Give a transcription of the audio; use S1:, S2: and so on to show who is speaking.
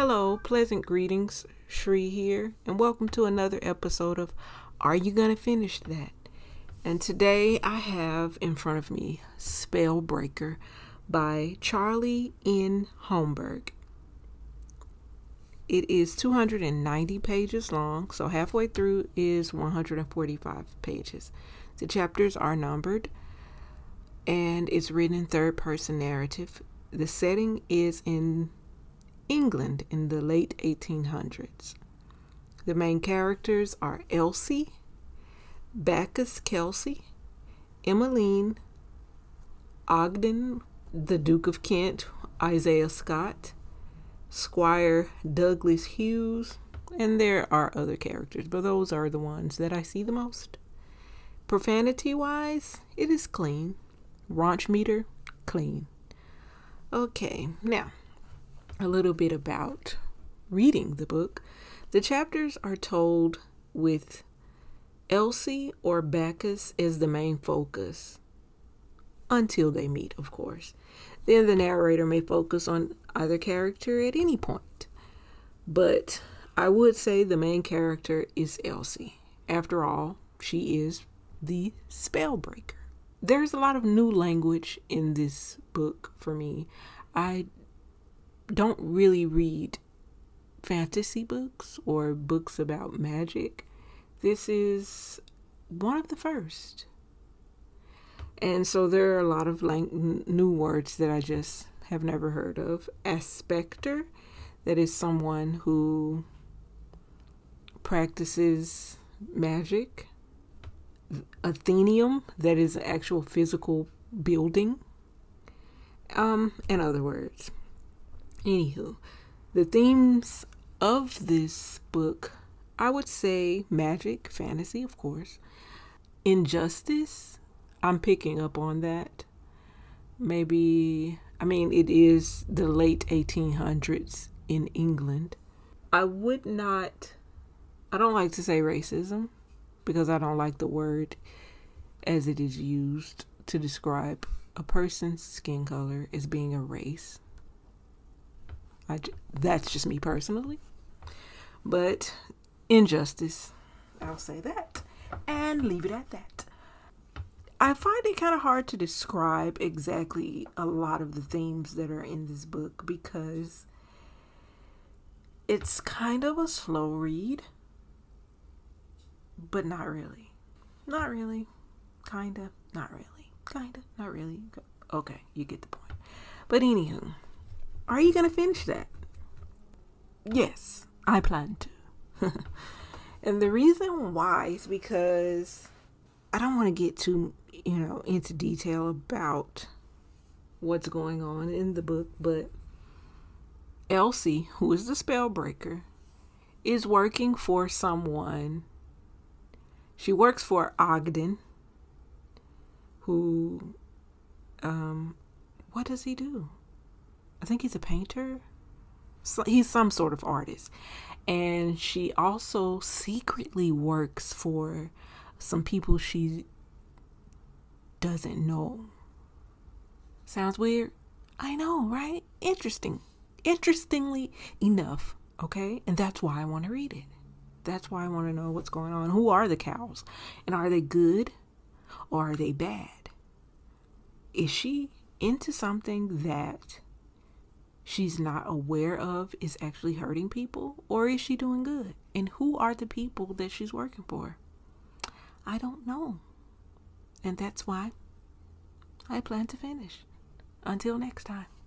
S1: Hello, pleasant greetings, Shri here, and welcome to another episode of Are You Gonna Finish That? And today I have in front of me Spellbreaker by Charlie N. Holmberg. It is 290 pages long, so halfway through is 145 pages. The chapters are numbered, and it's written in third-person narrative. The setting is in England in the late 1800s. The main characters are Elsie, Bacchus Kelsey, Emmeline, Ogden, the Duke of Kent, Isaiah Scott, Squire Douglas Hughes, and there are other characters, but those are the ones that I see the most. Profanity-wise, it is clean. Raunch meter, clean. Okay, now, a little bit about reading the book. The chapters are told with Elsie or Bacchus as the main focus until they meet, of course. Then the narrator may focus on either character at any point. But I would say the main character is Elsie. After all, she is the spellbreaker. There's a lot of new language in this book for me. I don't really read fantasy books or books about magic. This is one of the first. And so there are a lot of new words that I just have never heard of. Aspector, that is someone who practices magic. Athenium, that is an actual physical building. And other words. Anywho, the themes of this book, I would say magic, fantasy, of course. Injustice, I'm picking up on that. Maybe, it is the late 1800s in England. I don't like to say racism because I don't like the word as it is used to describe a person's skin color as being a race. That's just me personally. But injustice, I'll say that and leave it at that. I find it kind of hard to describe exactly a lot of the themes that are in this book because it's kind of a slow read, but not really. Not really. Kinda. Not really. Kinda. Not really. Okay, you get the point. But anywho, are you going to finish that? Yes, I plan to. And the reason why is because I don't want to get too, into detail about what's going on in the book, but Elsie, who is the spellbreaker, is working for someone. She works for Ogden, who, what does he do? I think he's a painter. So he's some sort of artist. And she also secretly works for some people she doesn't know. Sounds weird? I know, right? Interesting. Interestingly enough, okay? And that's why I want to read it. That's why I want to know what's going on. Who are the cows? And are they good or are they bad? Is she into something that she's not aware of is actually hurting people, or is she doing good? And who are the people that she's working for? I don't know. And that's why I plan to finish. Until next time.